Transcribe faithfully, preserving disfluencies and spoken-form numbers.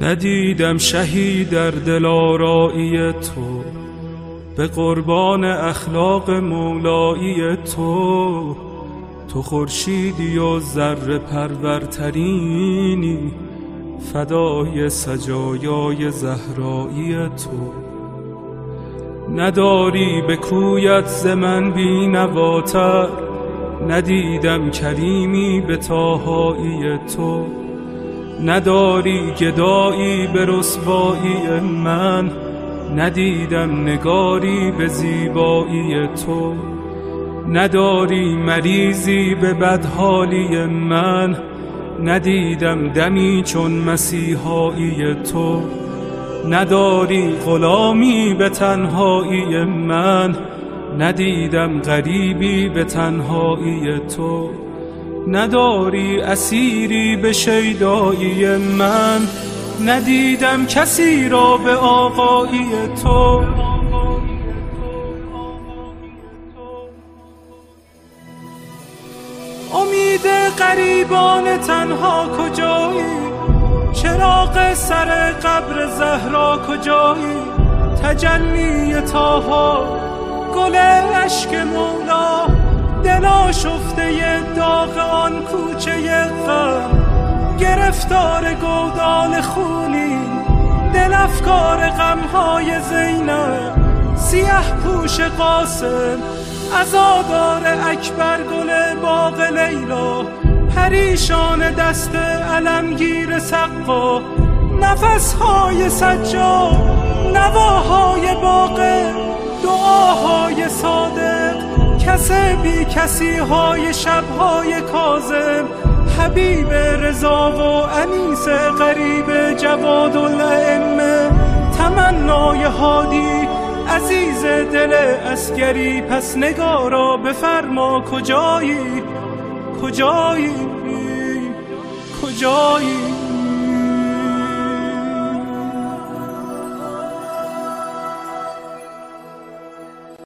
ندیدم شهی در دلارایی تو، به قربان اخلاق مولایی تو. تو خورشیدی و ذره پرورترینی، فدای سجایای زهرایی تو. نداری به کویت ز من بینواتر، ندیدم کریمی به طاهایی تو. نداری گدایی به رسوایی من، ندیدم نگاری به زیبایی تو. نداری مریضی به بدحالی من، ندیدم دمی چون مسیحایی تو. نداری غلامی به تنهایی من، ندیدم غریبی به تنهایی تو. نداری اسیری به شیدایی من، ندیدم کسی را به آقایی تو. امید غریبان تنها کجایی؟ چراغ سر قبر زهرا کجایی؟ تجلی طاها، گل اشک مولا، دل آشفته داغ آن کوچه غم. گرفتار گودال خونی، دل افکار غمهای زینب. سیه پوش قاسم، عزادار اکبر، گل باغ لیلا. پریشان دست علمگیر سقا، نفسهای سجاد، نواهای باغ، دعاهای صادق. کس بی کسی های شبهای کاظم، حبیب رضا و انیس غریب جواد الائمه. تمنای هادی عزیز دل عسکری، پس نگارا بفرما کجایی؟ کجایی؟ کجایی؟